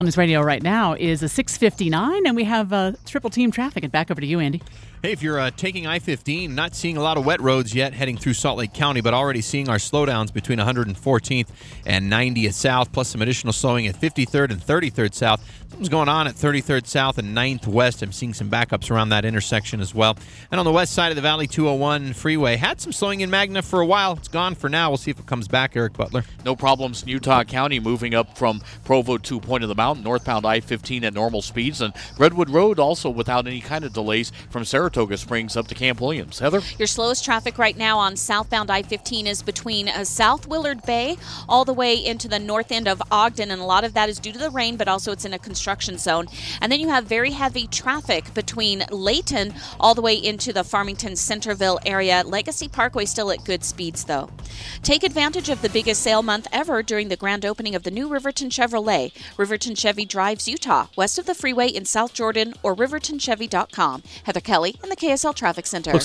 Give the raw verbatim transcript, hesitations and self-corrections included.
News Radio right now is a six fifty-nine, and we have uh, triple team traffic. And back over to you, Andy. Hey, if you're uh, taking I fifteen, not seeing a lot of wet roads yet heading through Salt Lake County, but already seeing our slowdowns between one hundred fourteenth and ninetieth South, plus some additional slowing at fifty-third and thirty-third South. Something's going on at thirty-third South and ninth West. I'm seeing some backups around that intersection as well. And on the west side of the Valley two oh one freeway, had some slowing in Magna for a while. It's gone for now. We'll see if it comes back, Eric Butler. No problems in Utah County, moving up from Provo to Point of the Mountain, northbound I fifteen at normal speeds, and Redwood Road also without any kind of delays from Saratoga Springs up to Camp Williams. Heather? Your slowest traffic right now on southbound I fifteen is between uh, South Willard Bay all the way into the north end of Ogden, and a lot of that is due to the rain, but also it's in a construction zone. And then you have very heavy traffic between Layton all the way into the Farmington Centerville area. Legacy Parkway still at good speeds, though. Take advantage of the biggest sale month ever during the grand opening of the new Riverton Chevrolet. Riverton Chevy drives Utah, west of the freeway in South Jordan, or riverton chevy dot com. Heather Kelly in the K S L Traffic Center. Looks